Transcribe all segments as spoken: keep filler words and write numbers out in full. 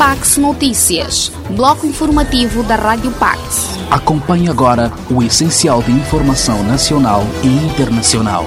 Pax Notícias, bloco informativo da Rádio Pax. Acompanhe agora o essencial de informação nacional e internacional.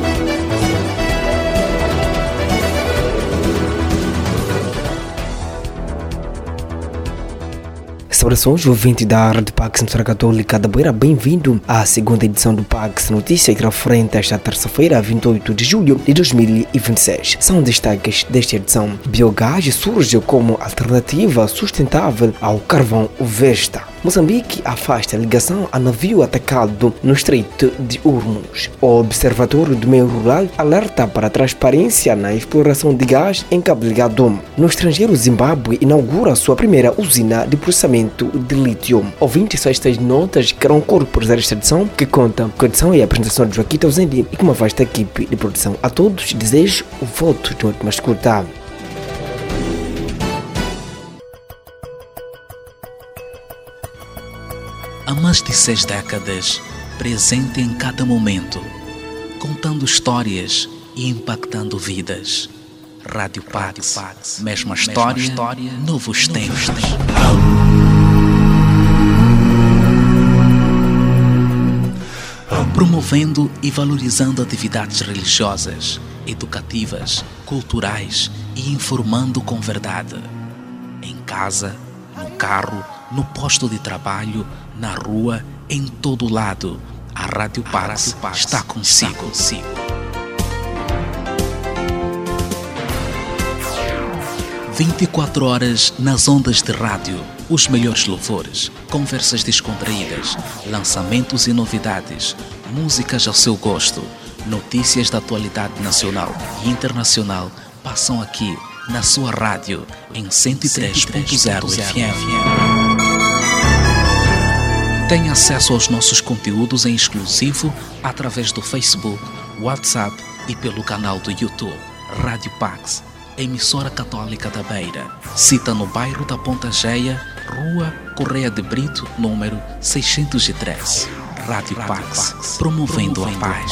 Saudações, ouvinte da Rádio Pax Missora Católica da Beira, bem-vindo à segunda edição do Pax Notícias, que referente a esta terça-feira, vinte e oito de julho de dois mil e vinte e seis. São destaques desta edição. Biogás surge como alternativa sustentável ao carvão Vesta. Moçambique afasta a ligação a navio atacado no Estreito de Hormuz. O Observatório do Meio Rural alerta para a transparência na exploração de gás em Cabo Delgado. No estrangeiro, Zimbábue inaugura sua primeira usina de processamento de lítio. Ouvintes, são estas notas que irão corporizar esta edição, que conta com a edição e a apresentação de Joaquim Tauzendi e com uma vasta equipe de produção. A todos desejo o voto de ótima escuta. Há mais de seis décadas, presente em cada momento, contando histórias e impactando vidas. Rádio Pax, mesma história, história novos tempos. Promovendo e valorizando atividades religiosas, educativas, culturais e informando com verdade. Em casa, no carro, no posto de trabalho, na rua, em todo lado, a Rádio Pax está consigo. vinte e quatro horas nas ondas de rádio, os melhores louvores, conversas descontraídas, lançamentos e novidades, músicas ao seu gosto, notícias da atualidade nacional e internacional passam aqui na sua rádio em cento e três ponto zero F M. Tenha acesso aos nossos conteúdos em exclusivo através do Facebook, WhatsApp e pelo canal do YouTube. Rádio Pax, emissora católica da Beira. Cita no bairro da Ponta Geia, Rua Correia de Brito, número seiscentos e três. Rádio Pax, promovendo a paz.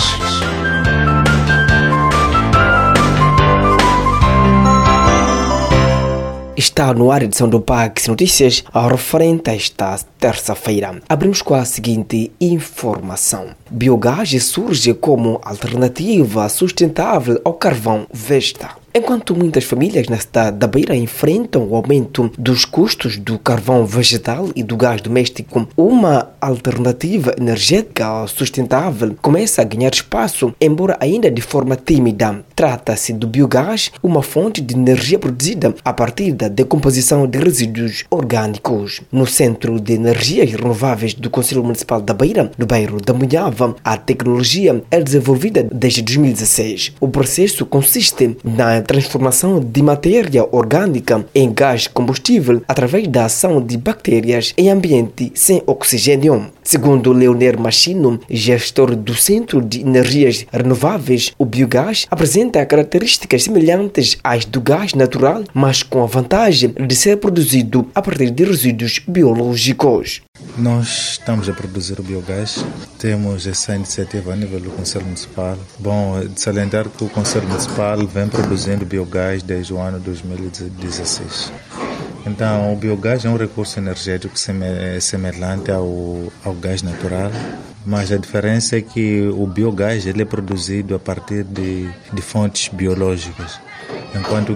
Está no ar a edição do Pax Notícias, ao referente a esta terça-feira. Abrimos com a seguinte informação. Biogás surge como alternativa sustentável ao carvão Vesta. Enquanto muitas famílias na cidade da Beira enfrentam o aumento dos custos do carvão vegetal e do gás doméstico, uma alternativa energética sustentável começa a ganhar espaço, embora ainda de forma tímida. Trata-se do biogás, uma fonte de energia produzida a partir da decomposição de resíduos orgânicos. No Centro de Energias Renováveis do Conselho Municipal da Beira, no bairro da Munhava, a tecnologia é desenvolvida desde dois mil e dezesseis. O processo consiste na transformação de matéria orgânica em gás combustível através da ação de bactérias em ambiente sem oxigênio. Segundo Leonel Machino, gestor do Centro de Energias Renováveis, o biogás apresenta características semelhantes às do gás natural, mas com a vantagem de ser produzido a partir de resíduos biológicos. Nós estamos a produzir o biogás, temos essa iniciativa a nível do Conselho Municipal. Bom, de salientar que o Conselho Municipal vem produzindo biogás desde o ano dois mil e dezesseis. Então, o biogás é um recurso energético semelhante ao, ao gás natural, mas a diferença é que o biogás ele é produzido a partir de, de fontes biológicas, enquanto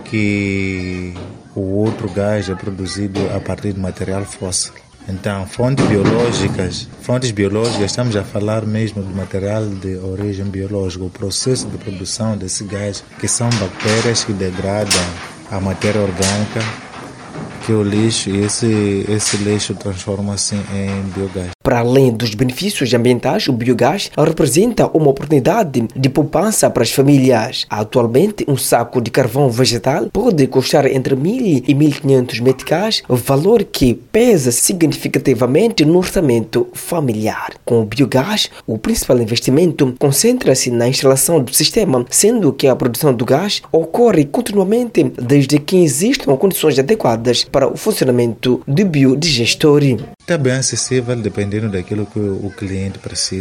que o outro gás é produzido a partir de material fóssil. Então, fontes biológicas, fontes biológicas, estamos a falar mesmo de material de origem biológica, o processo de produção desse gás, que são bactérias que degradam a matéria orgânica, que é o lixo, e esse, esse lixo transforma-se em biogás. Para além dos benefícios ambientais, o biogás representa uma oportunidade de poupança para as famílias. Atualmente, um saco de carvão vegetal pode custar entre mil e mil e quinhentos meticais, valor que pesa significativamente no orçamento familiar. Com o biogás, o principal investimento concentra-se na instalação do sistema, sendo que a produção do gás ocorre continuamente desde que existam condições adequadas para o funcionamento do biodigestor. Está bem acessível, dependendo daquilo que o cliente precisa.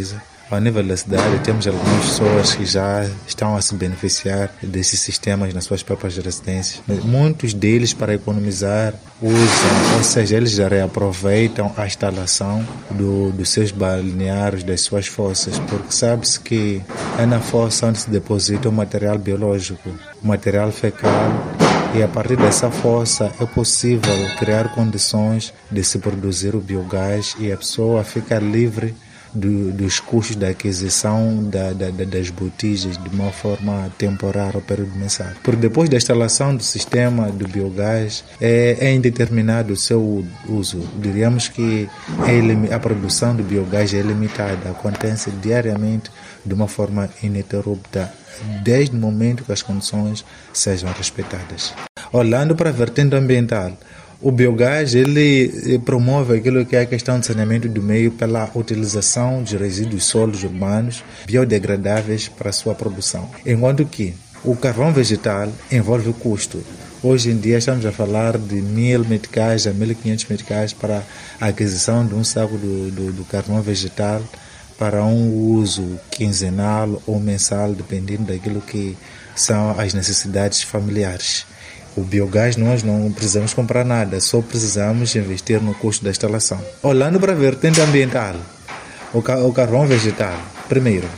Ao nível da cidade, temos algumas pessoas que já estão a se beneficiar desses sistemas nas suas próprias residências. Muitos deles, para economizar, usam, ou seja, eles já reaproveitam a instalação do, dos seus balneários, das suas fossas, porque sabe-se que é na fossa onde se deposita o material biológico, o material fecal, e a partir dessa fossa é possível criar condições de se produzir o biogás e a pessoa fica livre Do, dos custos da aquisição da, da, das botijas de uma forma temporária ou período mensal. Porque depois da instalação do sistema do biogás é, é indeterminado o seu uso. Diríamos que é, a produção do biogás é limitada, acontece diariamente de uma forma ininterrupta, desde o momento que as condições sejam respeitadas. Olhando para a vertente ambiental, o biogás ele promove aquilo que é a questão do saneamento do meio pela utilização de resíduos sólidos urbanos biodegradáveis para a sua produção. Enquanto que o carvão vegetal envolve custo. Hoje em dia estamos a falar de mil meticais a mil e quinhentos meticais para a aquisição de um saco do, do, do carvão vegetal para um uso quinzenal ou mensal, dependendo daquilo que são as necessidades familiares. O biogás nós não precisamos comprar nada, só precisamos investir no custo da instalação. Olhando para a vertente ambiental, o, ca- o carvão vegetal, primeiro,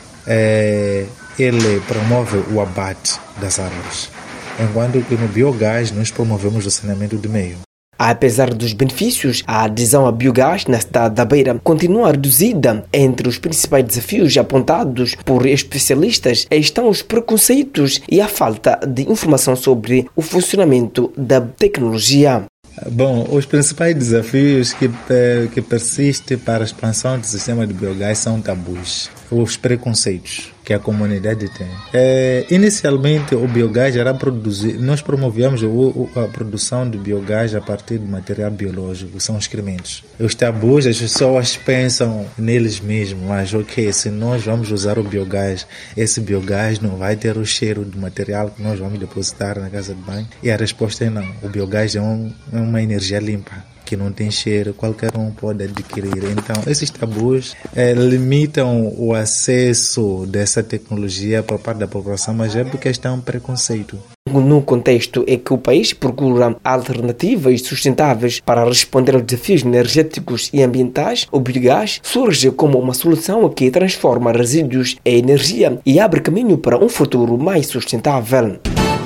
é, ele promove o abate das árvores, enquanto que no biogás nós promovemos o saneamento do meio. Apesar dos benefícios, a adesão a biogás na cidade da Beira continua reduzida. Entre os principais desafios apontados por especialistas estão os preconceitos e a falta de informação sobre o funcionamento da tecnologia. Bom, os principais desafios que, que persistem para a expansão do sistema de biogás são tabus, os preconceitos que a comunidade tem. É, inicialmente, o biogás era produzido, nós promovíamos o, a produção de biogás a partir do material biológico, são excrementos. Os tabus, as pessoas pensam neles mesmos, mas ok, se nós vamos usar o biogás, esse biogás não vai ter o cheiro do material que nós vamos depositar na casa de banho? E a resposta é não, o biogás é, um, é uma energia limpa, que não tem cheiro, qualquer um pode adquirir. Então, esses tabus é, limitam o acesso dessa tecnologia por parte da população, mas é porque está um preconceito. No contexto é que o país procura alternativas sustentáveis para responder aos desafios energéticos e ambientais, o biogás surge como uma solução que transforma resíduos em energia e abre caminho para um futuro mais sustentável.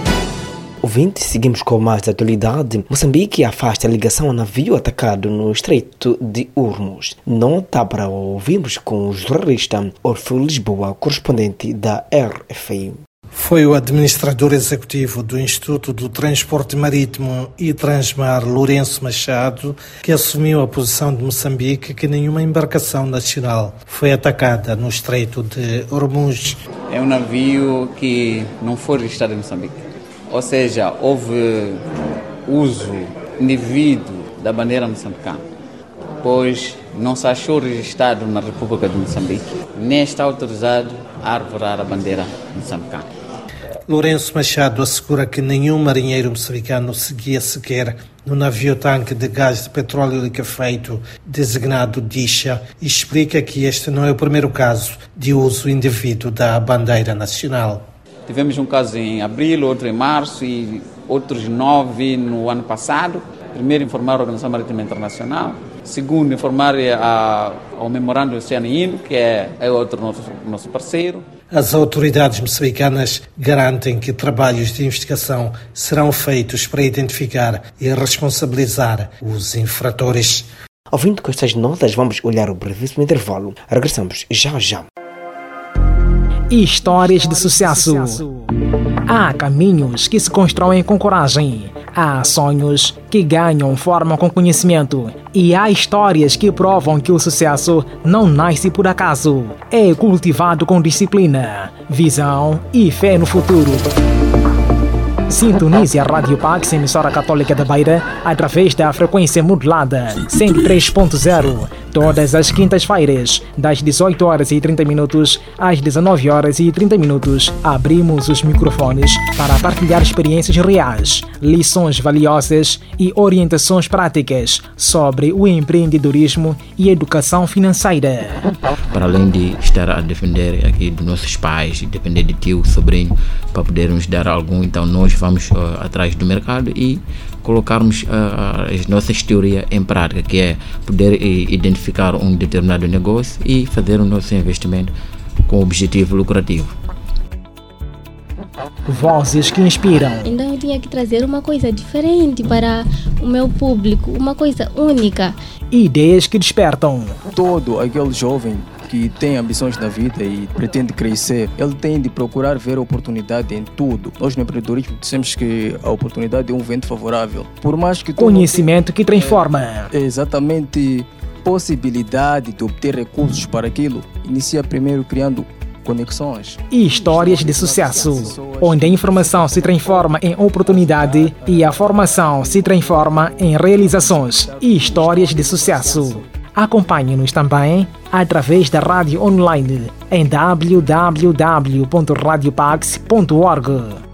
Ouvinte, seguimos com mais atualidade. Moçambique afasta a ligação a navio atacado no Estreito de Hormuz. Nota para ouvirmos com o jornalista Orfeu Lisboa, correspondente da R F I. Foi o administrador executivo do Instituto do Transporte Marítimo e Transmar, Lourenço Machado, que assumiu a posição de Moçambique que nenhuma embarcação nacional foi atacada no Estreito de Hormuz. É um navio que não foi registrado em Moçambique. Ou seja, houve uso indevido da bandeira moçambicana, pois não se achou registrado na República de Moçambique, nem está autorizado a arvorar a bandeira moçambicana. Lourenço Machado assegura que nenhum marinheiro moçambicano seguia sequer no navio-tanque de gás de petróleo liquefeito designado Dicha e explica que este não é o primeiro caso de uso indevido da bandeira nacional. Tivemos um caso em abril, outro em março e outros nove no ano passado. Primeiro, informar a Organização Marítima Internacional. Segundo, informar a, ao Memorando Oceano Índico, que é, é outro nosso, nosso parceiro. As autoridades moçambicanas garantem que trabalhos de investigação serão feitos para identificar e responsabilizar os infratores. Ouvindo com estas notas, vamos olhar o brevíssimo intervalo. Regressamos já já. Histórias de sucesso. Há caminhos que se constroem com coragem. Há sonhos que ganham forma com conhecimento. E há histórias que provam que o sucesso não nasce por acaso. É cultivado com disciplina, visão e fé no futuro. Sintonize a Rádio Pax, emissora católica da Beira, através da frequência modulada cento e três ponto zero, Todas as quintas-feiras, das dezoito horas e trinta minutos às dezenove horas e trinta minutos, abrimos os microfones para partilhar experiências reais, lições valiosas e orientações práticas sobre o empreendedorismo e educação financeira. Para além de estar a defender aqui dos nossos pais, depender de tio, sobrinho, para podermos dar algum, então nós vamos uh, atrás do mercado e colocarmos uh, as nossas teorias em prática, que é poder identificar um determinado negócio e fazer o nosso investimento com objetivo lucrativo. Vozes que inspiram. Então eu tinha que trazer uma coisa diferente para o meu público, uma coisa única. Ideias que despertam. Todo aquele jovem que tem ambições na vida e pretende crescer, ele tem de procurar ver a oportunidade em tudo. Nós no empreendedorismo dizemos que a oportunidade é um vento favorável. Por mais que Conhecimento tenha, que transforma. É, exatamente, possibilidade de obter recursos para aquilo, inicia primeiro criando conexões. E histórias de sucesso, onde a informação se transforma em oportunidade e a formação se transforma em realizações e histórias de sucesso. Acompanhe-nos também através da rádio online em w w w ponto radio pax ponto org.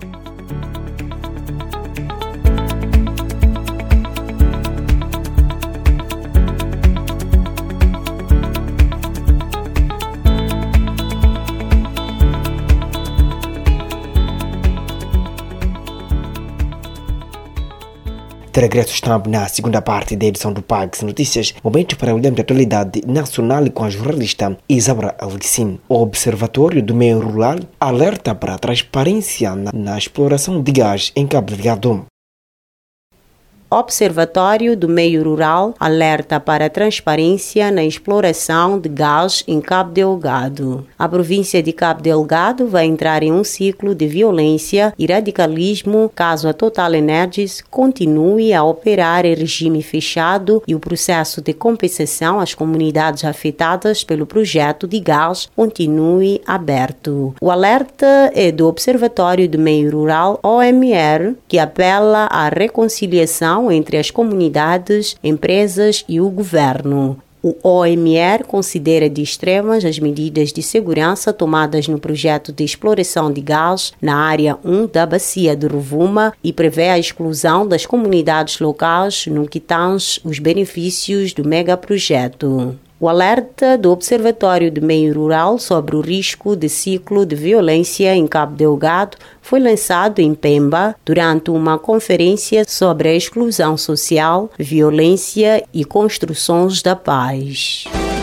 De regresso estamos na segunda parte da edição do Pax Notícias, momento para olharmos a atualidade nacional com a jornalista Isabra Alcim. O Observatório do Meio Rural alerta para a transparência na, na exploração de gás em Cabo Delgado. Observatório do Meio Rural alerta para a transparência na exploração de gás em Cabo Delgado. A província de Cabo Delgado vai entrar em um ciclo de violência e radicalismo caso a Total Energies continue a operar em regime fechado e o processo de compensação às comunidades afetadas pelo projeto de gás continue aberto. O alerta é do Observatório do Meio Rural, O M R, que apela à reconciliação entre as comunidades, empresas e o governo. O O M R considera de extremas as medidas de segurança tomadas no projeto de exploração de gás na área um da bacia de Rovuma e prevê a exclusão das comunidades locais no que tange os benefícios do megaprojeto. O alerta do Observatório do Meio Rural sobre o risco de ciclo de violência em Cabo Delgado foi lançado em Pemba durante uma conferência sobre a exclusão social, violência e construções da paz.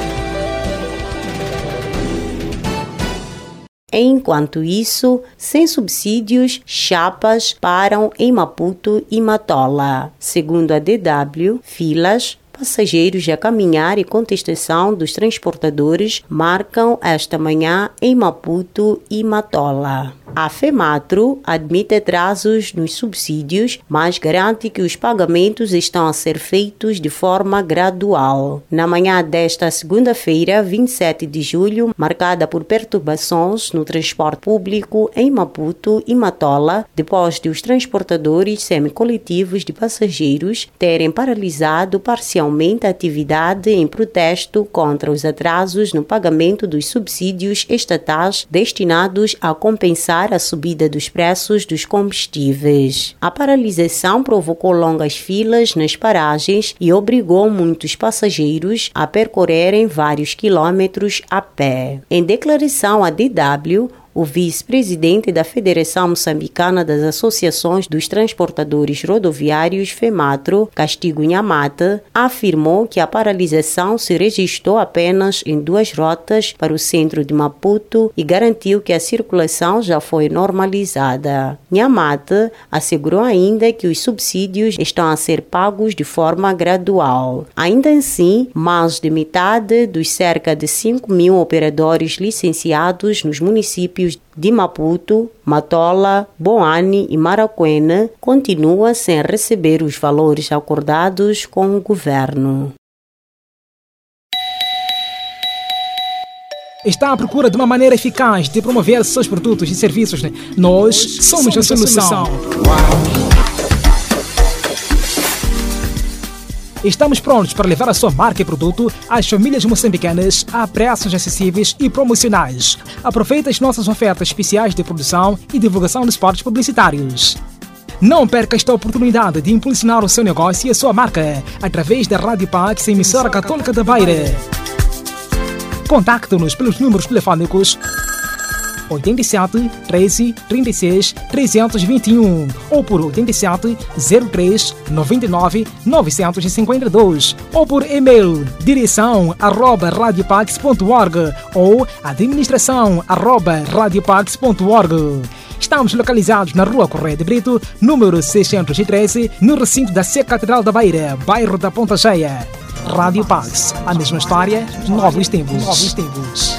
Enquanto isso, sem subsídios, chapas param em Maputo e Matola. Segundo a D W, filas, passageiros a caminhar e contestação dos transportadores marcam esta manhã em Maputo e Matola. A FEMATRO admite atrasos nos subsídios, mas garante que os pagamentos estão a ser feitos de forma gradual. Na manhã desta segunda-feira, vinte e sete de julho, marcada por perturbações no transporte público em Maputo e Matola, depois de os transportadores semicoletivos de passageiros terem paralisado parcialmente a atividade em protesto contra os atrasos no pagamento dos subsídios estatais destinados a compensar a subida dos preços dos combustíveis. A paralisação provocou longas filas nas paragens e obrigou muitos passageiros a percorrerem vários quilômetros a pé. Em declaração à D W, o vice-presidente da Federação Moçambicana das Associações dos Transportadores Rodoviários, FEMATRO, Castigo Inhamata, afirmou que a paralisação se registrou apenas em duas rotas para o centro de Maputo e garantiu que a circulação já foi normalizada. Inhamata assegurou ainda que os subsídios estão a ser pagos de forma gradual. Ainda assim, mais de metade dos cerca de cinco mil operadores licenciados nos municípios de Maputo, Matola, Boane e Maracuena continua sem receber os valores acordados com o governo. Está à procura de uma maneira eficaz de promover seus produtos e serviços? Nós somos, somos a solução. A solução. Estamos prontos para levar a sua marca e produto às famílias moçambicanas a preços acessíveis e promocionais. Aproveite as nossas ofertas especiais de produção e divulgação de spots publicitários. Não perca esta oportunidade de impulsionar o seu negócio e a sua marca através da Rádio Pax, emissora católica da Beira. Contacte-nos pelos números telefônicos oitenta e sete, treze, trinta e seis, trezentos e vinte e um ou por oitenta e sete, zero três, noventa e nove, novecentos e cinquenta e dois ou por e-mail direção arroba radiopax ponto org ou administração arroba radiopax ponto org. Estamos localizados na Rua Correia de Brito, número seiscentos e treze, no recinto da Sé Catedral da Beira, bairro da Ponta Cheia. Rádio Pax, a mesma história, novos tempos. Novos tempos.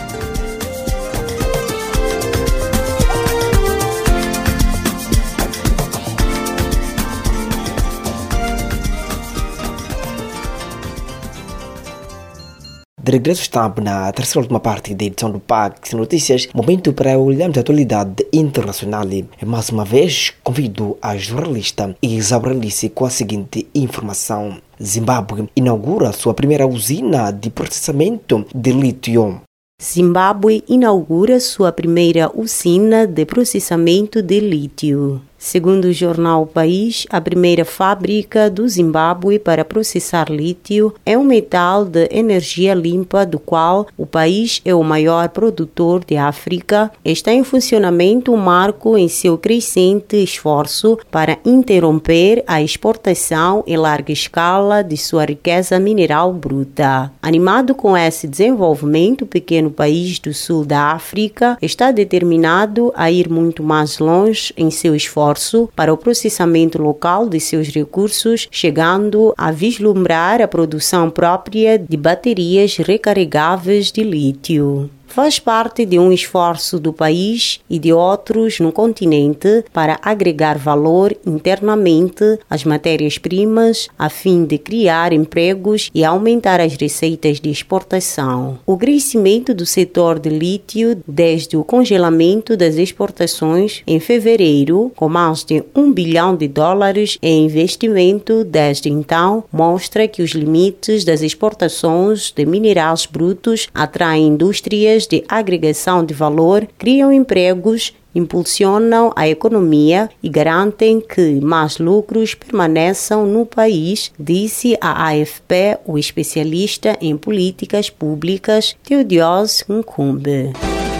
De regresso estamos na terceira e última parte da edição do Pax Notícias, momento para olharmos a atualidade internacional. Mais uma vez, convido a jornalista Isaura Alice com a seguinte informação. Zimbábue inaugura sua primeira usina de processamento de lítio. Zimbábue inaugura sua primeira usina de processamento de lítio. Segundo o jornal O País, a primeira fábrica do Zimbábue para processar lítio é um metal de energia limpa do qual o país é o maior produtor de África. Está em funcionamento um marco em seu crescente esforço para interromper a exportação em larga escala de sua riqueza mineral bruta. Animado com esse desenvolvimento, o pequeno país do sul da África está determinado a ir muito mais longe em seu esforço para o processamento local de seus recursos, chegando a vislumbrar a produção própria de baterias recarregáveis de lítio. Faz parte de um esforço do país e de outros no continente para agregar valor internamente às matérias-primas, a fim de criar empregos e aumentar as receitas de exportação. O crescimento do setor de lítio, desde o congelamento das exportações em fevereiro, com mais de um bilhão de dólares em investimento desde então, mostra que os limites das exportações de minerais brutos atraem indústrias de agregação de valor, criam empregos, impulsionam a economia e garantem que mais lucros permaneçam no país, disse a A F P o especialista em políticas públicas Theodose Nkumbi.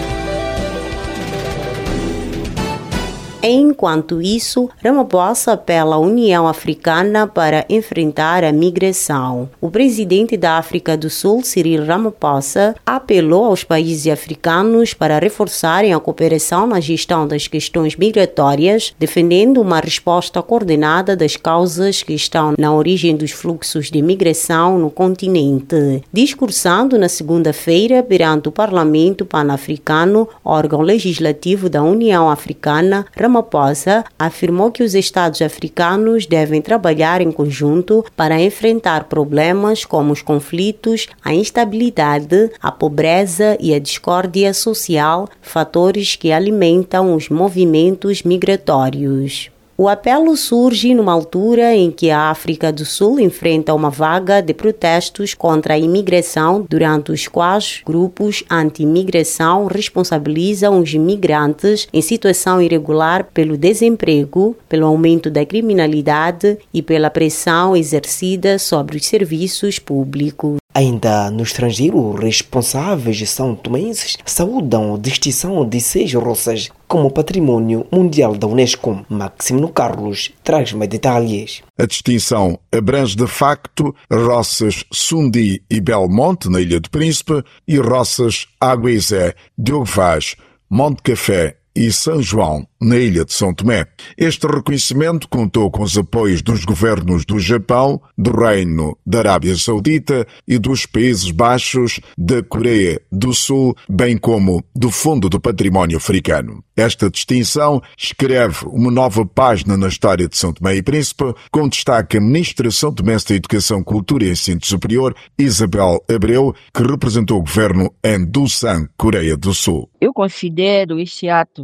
Enquanto isso, Ramaphosa apela à União Africana para enfrentar a migração. O presidente da África do Sul, Cyril Ramaphosa, apelou aos países africanos para reforçarem a cooperação na gestão das questões migratórias, defendendo uma resposta coordenada das causas que estão na origem dos fluxos de migração no continente. Discursando na segunda-feira perante o Parlamento Pan-Africano, órgão legislativo da União Africana, Ramaphosa afirmou que os Estados africanos devem trabalhar em conjunto para enfrentar problemas como os conflitos, a instabilidade, a pobreza e a discórdia social, fatores que alimentam os movimentos migratórios. O apelo surge numa altura em que a África do Sul enfrenta uma vaga de protestos contra a imigração, durante os quais grupos anti-imigração responsabilizam os imigrantes em situação irregular pelo desemprego, pelo aumento da criminalidade e pela pressão exercida sobre os serviços públicos. Ainda no estrangeiro, responsáveis são tomenses saúdam a distinção de seis roças como Patrimônio Mundial da Unesco. Maximo Carlos traz mais detalhes. A distinção abrange de facto roças Sundi e Belmonte, na Ilha do Príncipe, e roças Aguizé, Diogo Vaz, Monte Café e São João, na ilha de São Tomé. Este reconhecimento contou com os apoios dos governos do Japão, do Reino da Arábia Saudita e dos Países Baixos, da Coreia do Sul, bem como do Fundo do Património Africano. Esta distinção escreve uma nova página na história de São Tomé e Príncipe, com destaque a Ministra São Tomense da Educação, Cultura e Ensino Superior, Isabel Abreu, que representou o governo em Busan, Coreia do Sul. Eu considero este ato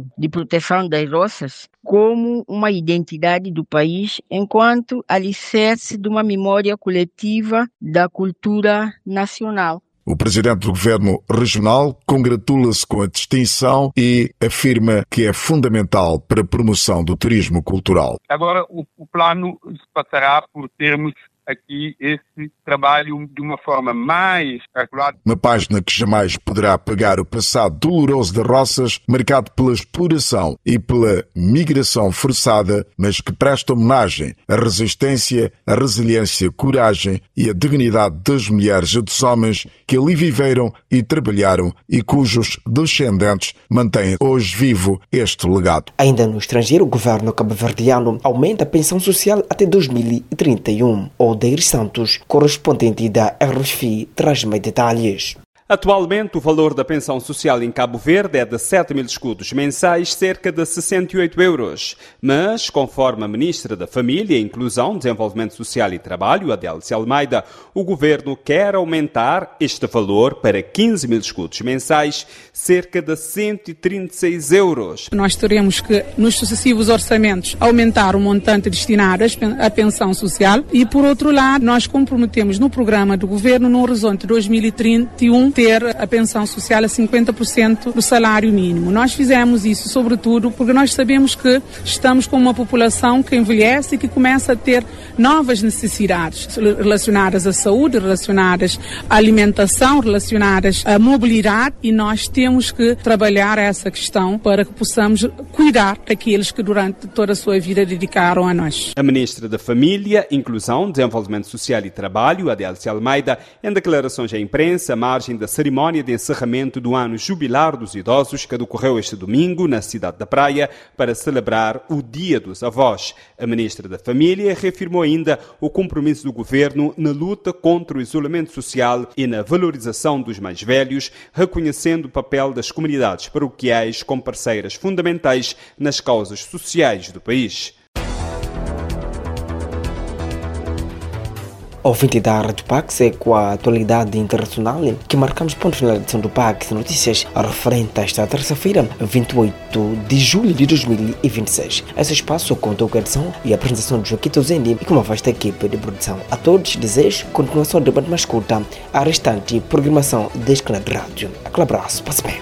plano de proteção das roças como uma identidade do país enquanto alicerce de uma memória coletiva da cultura nacional. O presidente do governo regional congratula-se com a distinção e afirma que é fundamental para a promoção do turismo cultural. Agora o, o plano se passará por termos aqui esse trabalho de uma forma mais calculada. Uma página que jamais poderá apagar o passado doloroso de roças, marcado pela exploração e pela migração forçada, mas que presta homenagem à resistência, à resiliência, coragem e à dignidade das mulheres e dos homens que ali viveram e trabalharam e cujos descendentes mantêm hoje vivo este legado. Ainda no estrangeiro, o governo cabo-verdiano aumenta a pensão social até dois mil e trinta e um. Odeir Santos, correspondente da R F I, traz mais detalhes. Atualmente, o valor da pensão social em Cabo Verde é de sete mil escudos mensais, cerca de sessenta e oito euros. Mas, conforme a Ministra da Família, Inclusão, Desenvolvimento Social e Trabalho, Adélia Almeida, o Governo quer aumentar este valor para quinze mil escudos mensais, cerca de cento e trinta e seis euros. Nós teremos que, nos sucessivos orçamentos, aumentar o montante destinado à pensão social e, por outro lado, nós comprometemos no programa do Governo, no horizonte dois mil e trinta e um, ter a pensão social a cinquenta por cento do salário mínimo. Nós fizemos isso, sobretudo, porque nós sabemos que estamos com uma população que envelhece e que começa a ter novas necessidades relacionadas à saúde, relacionadas à alimentação, relacionadas à mobilidade, e nós temos que trabalhar essa questão para que possamos cuidar daqueles que durante toda a sua vida dedicaram a nós. A Ministra da Família, Inclusão, Desenvolvimento Social e Trabalho, Adélia Almeida, em declarações à imprensa, à margem da cerimónia de encerramento do ano jubilar dos idosos que decorreu este domingo na cidade da Praia para celebrar o Dia dos Avós. A Ministra da Família reafirmou ainda o compromisso do Governo na luta contra o isolamento social e na valorização dos mais velhos, reconhecendo o papel das comunidades paroquiais como parceiras fundamentais nas causas sociais do país. Ouvinte da Rádio Pax, é com a atualidade internacional que marcamos ponto final da edição do Pax Notícias referente a esta terça-feira, vinte e oito de julho de dois mil e vinte e seis. Esse espaço contou com a edição e a apresentação de Joaquim Tozeni e com uma vasta equipe de produção. A todos desejo continuação de debate mais curta, a restante programação deste canal de rádio. Aquele abraço, passe bem.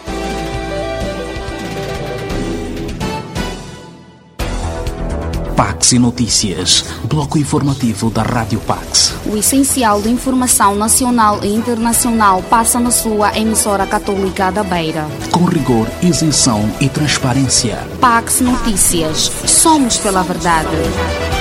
Pax e Notícias, bloco informativo da Rádio Pax. O essencial da informação nacional e internacional passa na sua emissora católica da Beira. Com rigor, isenção e transparência. Pax Notícias. Somos pela verdade.